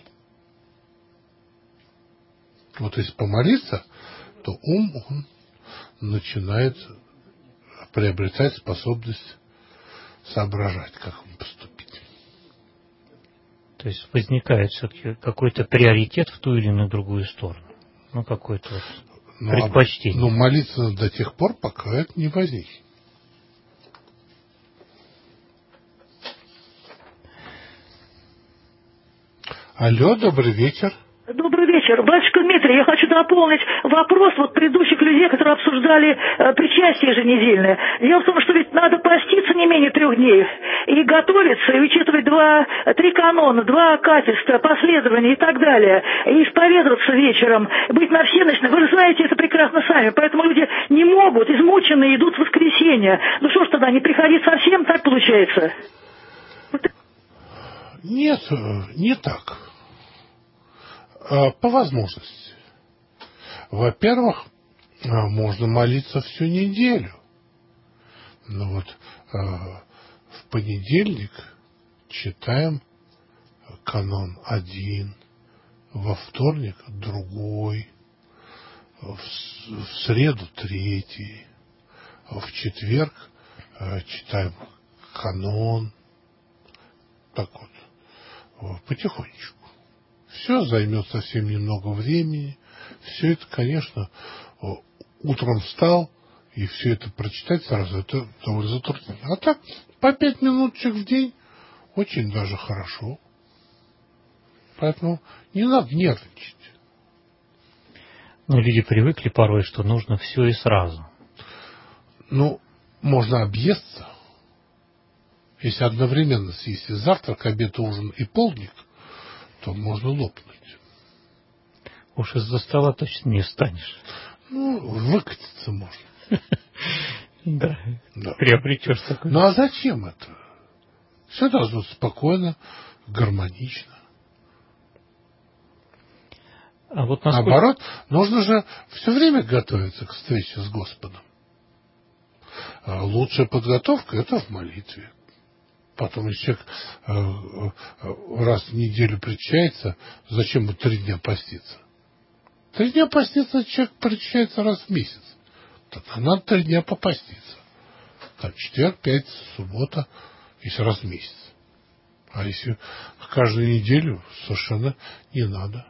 Вот если помолиться, то ум, он начинает приобретать способность соображать, как ему поступить. То есть возникает все-таки какой-то приоритет в ту или на другую сторону. Ну, какое-то вот ну, предпочтение. Ну, молиться до тех пор, пока это не возникнет. Алло, добрый вечер. Добрый вечер. Батюшка Дмитрий, я хочу дополнить вопрос вот предыдущих людей, которые обсуждали э, причастие еженедельное. Дело в том, что ведь надо поститься не менее трех дней и готовиться, и вычитывать два, три канона, два качества, последования и так далее, и исповедоваться вечером, быть на всеночном. Вы же знаете это прекрасно сами, поэтому люди не могут, измученные идут в воскресенье. Ну что ж тогда, не приходить совсем, так получается? Нет, не так. По возможности. Во-первых, можно молиться всю неделю. Но вот в понедельник читаем канон один, во вторник другой, в среду третий, в четверг читаем канон. Так вот, потихонечку. Все займет совсем немного времени. Все это, конечно, утром встал и все это прочитать сразу, это довольно затруднительно. А так, по пять минуточек в день очень даже хорошо. Поэтому не надо нервничать. Ну, люди привыкли порой, что нужно все и сразу. Ну, можно объесться. Если одновременно съесть и завтрак, обед, ужин и полдник, то можно лопнуть. Уж из-за стола точно не встанешь. Ну, выкатиться можно. Да, приобретешь такой. Ну, а зачем это? Все должно спокойно, гармонично. А вот насколько... Наоборот, нужно же все время готовиться к встрече с Господом. А лучшая подготовка – это в молитве. Потом, если человек э, э, раз в неделю причащается, зачем ему три дня поститься? Три дня поститься, человек причащается раз в месяц. Тогда надо три дня попаститься. Так, четверг, пятница, суббота, если раз в месяц. А если каждую неделю, совершенно не надо.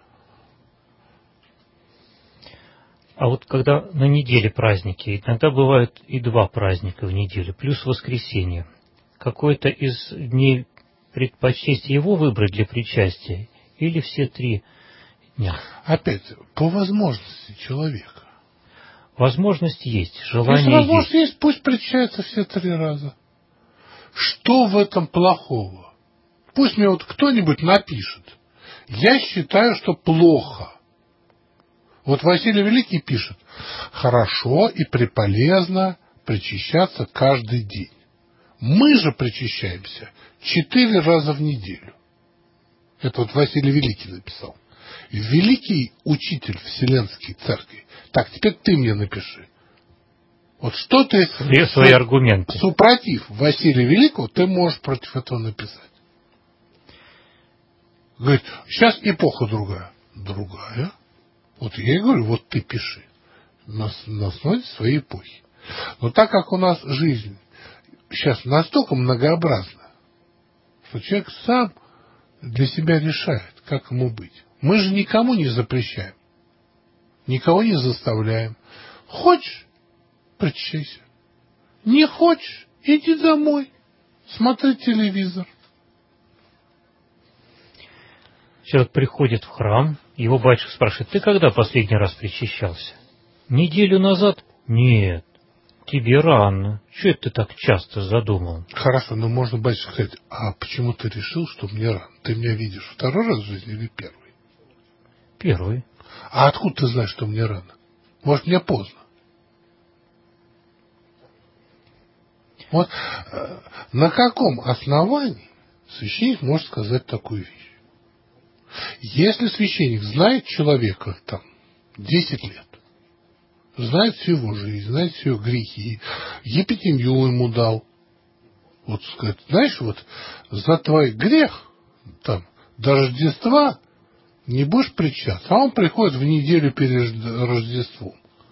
А вот когда на неделе праздники, иногда бывают и два праздника в неделю, плюс воскресенье. Какой-то из дней предпочесть его выбрать для причастия или все три дня? Опять, по возможности человека. Возможность есть, желание Если возможность есть. есть, пусть причащается все три раза. Что в этом плохого? Пусть мне вот кто-нибудь напишет. Я считаю, что плохо. Вот Василий Великий пишет: хорошо и преполезно причащаться каждый день. Мы же причащаемся четыре раза в неделю. Это вот Василий Великий написал. Великий учитель Вселенской Церкви. Так, теперь ты мне напиши. Вот что ты... Две свои аргументы. Супротив Василия Великого, ты можешь против этого написать. Говорит, сейчас эпоха другая. Другая? Вот я и говорю, вот ты пиши. На, на основе своей эпохи. Но так как у нас жизнь сейчас настолько многообразна, что человек сам для себя решает, как ему быть. Мы же никому не запрещаем. Никого не заставляем. Хочешь — причащайся. Не хочешь — иди домой. Смотри телевизор. Человек приходит в храм, его батюшка спрашивает: ты когда последний раз причащался? Неделю назад? Нет. Тебе рано. Чего это ты так часто задумал? Хорошо, но можно, батюшка, сказать: а почему ты решил, что мне рано? Ты меня видишь второй раз в жизни или первый? Первый. А откуда ты знаешь, что мне рано? Может, мне поздно? Вот э, на каком основании священник может сказать такую вещь? Если священник знает человека там десять лет, знает всю его жизнь, знает все его грехи, епитемью ему дал, вот сказать, знаешь, вот за твой грех там до Рождества не будешь причащаться, а он приходит в неделю перед Рождеством.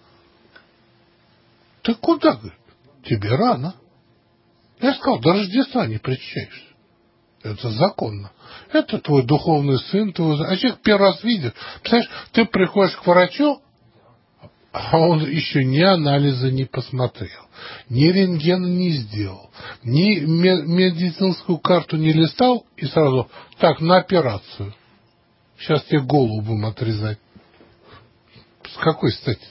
Ты куда, говорит? Тебе рано. Я сказал, до Рождества не причащаешься. Это законно. Это твой духовный сын, твой... а человек первый раз видит. Представляешь, ты приходишь к врачу, а он еще ни анализа не посмотрел, ни рентгена не сделал, ни медицинскую карту не листал, и сразу: так, на операцию. Сейчас тебе голову будем отрезать. С какой стати-то?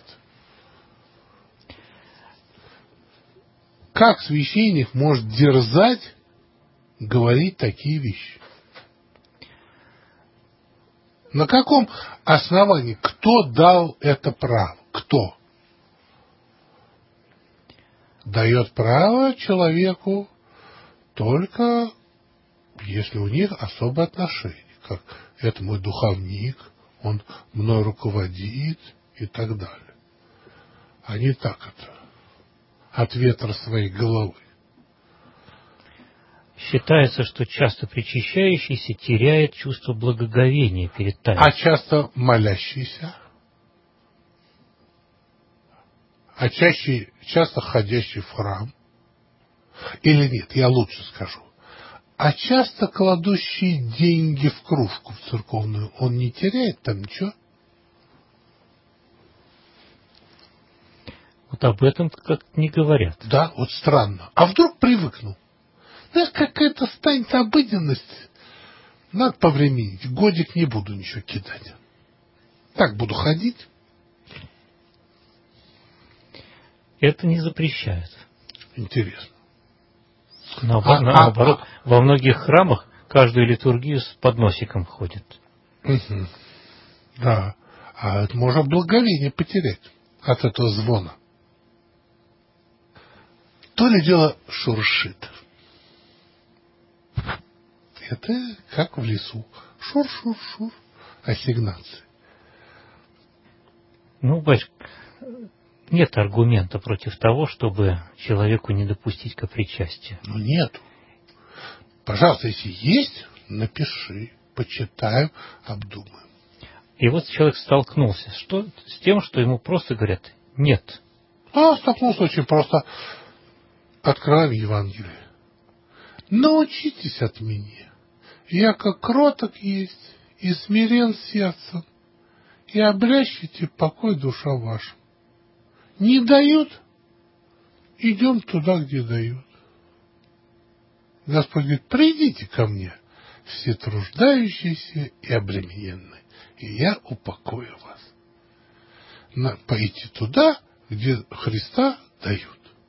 Как священник может дерзать говорить такие вещи? На каком основании? Кто дал это право? Кто? Дает право человеку только если у них особые отношения. Как это мой духовник, он мной руководит и так далее. А не так это. От ветра своей головы. Считается, что часто причащающийся теряет чувство благоговения перед таинством. А часто молящийся? А чаще, часто ходящий в храм? Или нет, я лучше скажу. А часто кладущий деньги в кружку в церковную, он не теряет там ничего? Вот об этом как-то не говорят. Да, вот странно. А вдруг привыкнул? Знаешь, какая-то станет обыденность. Надо повременить. Годик не буду ничего кидать. Так буду ходить. Это не запрещают. Интересно. Наоборот, а, наоборот а, во многих храмах каждую литургию с подносиком ходит. Угу. Да. А это можно благовение потерять от этого звона. То ли дело шуршит. Это как в лесу. Шур-шур-шур. Ассигнации. Ну, батюшка, нет аргумента против того, чтобы человеку не допустить ко причастию. Ну, нет. Пожалуйста, если есть, напиши, почитаем, обдумаем. И вот человек столкнулся что, с тем, что ему просто говорят «нет». А столкнулся очень просто. Открываем Евангелие. Научитесь от меня. Я как кроток есть, и смирен сердцем, и обрящите покой душа ваша. Не дают? Идем туда, где дают. Господь говорит, придите ко мне, все труждающиеся и обремененные, и я упокою вас. На, пойти туда, где Христа дают.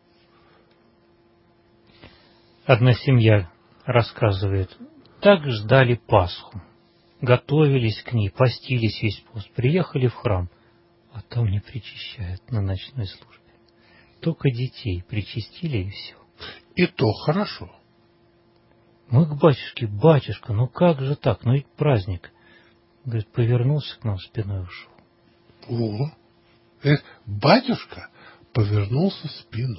Одна семья рассказывает, так ждали Пасху, готовились к ней, постились весь пост, приехали в храм, а там не причащают на ночной службе. Только детей причастили и все. И то хорошо. Мы к батюшке, батюшка, ну как же так, ну ведь праздник. Говорит, повернулся к нам спиной и ушел. О, говорит, батюшка повернулся спиной.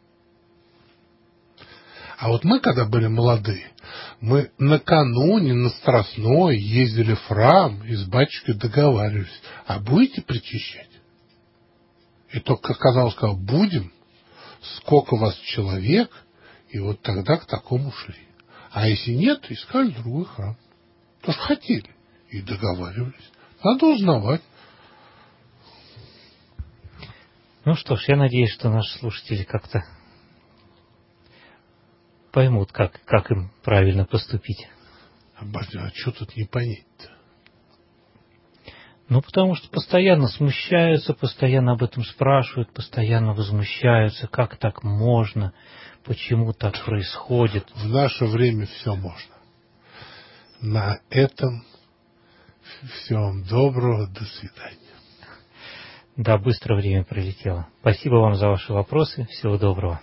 А вот мы, когда были молодые, мы накануне на Страстной ездили в храм и с батюшкой договаривались, а будете причащать? И только казалось, сказал, будем, сколько вас человек, и вот тогда к такому шли. А если нет, искали другой храм. Потому что хотели и договаривались. Надо узнавать. Ну что ж, я надеюсь, что наши слушатели как-то поймут, как, как им правильно поступить. А, а что тут не понять-то? Ну, потому что постоянно смущаются, постоянно об этом спрашивают, постоянно возмущаются, как так можно, почему так происходит. В наше время все можно. На этом всего вам доброго, до свидания. Да, быстро время пролетело. Спасибо вам за ваши вопросы, всего доброго.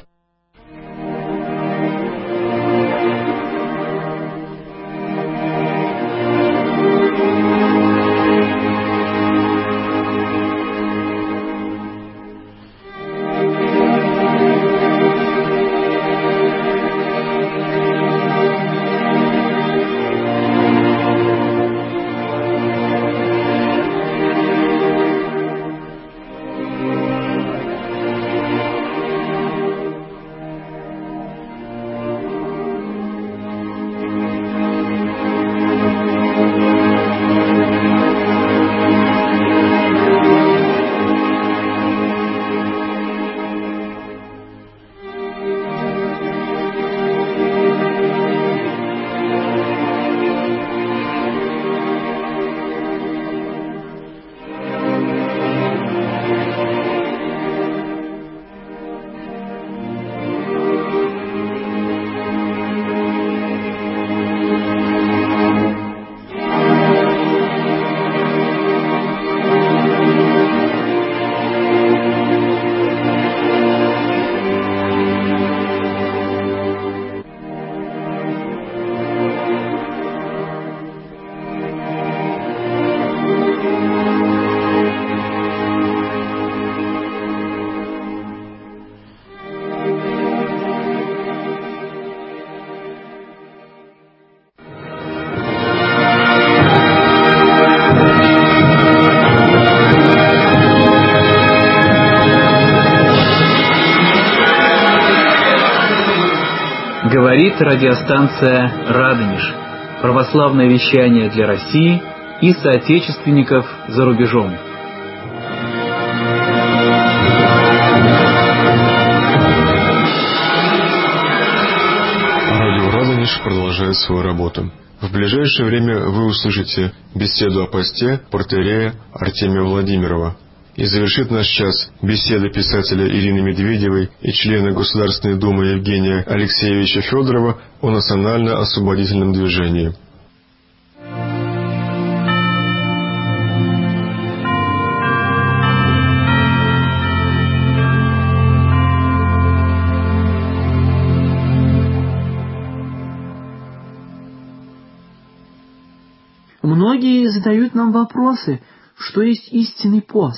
Говорит радиостанция «Радонеж». Православное вещание для России и соотечественников за рубежом. Радио «Радонеж» продолжает свою работу. В ближайшее время вы услышите беседу о посте протоиерея Артемия Владимирова. И завершит наш час беседа писателя Ирины Медведевой и члена Государственной Думы Евгения Алексеевича Федорова о национально-освободительном движении. Многие задают нам вопросы, что есть истинный пост.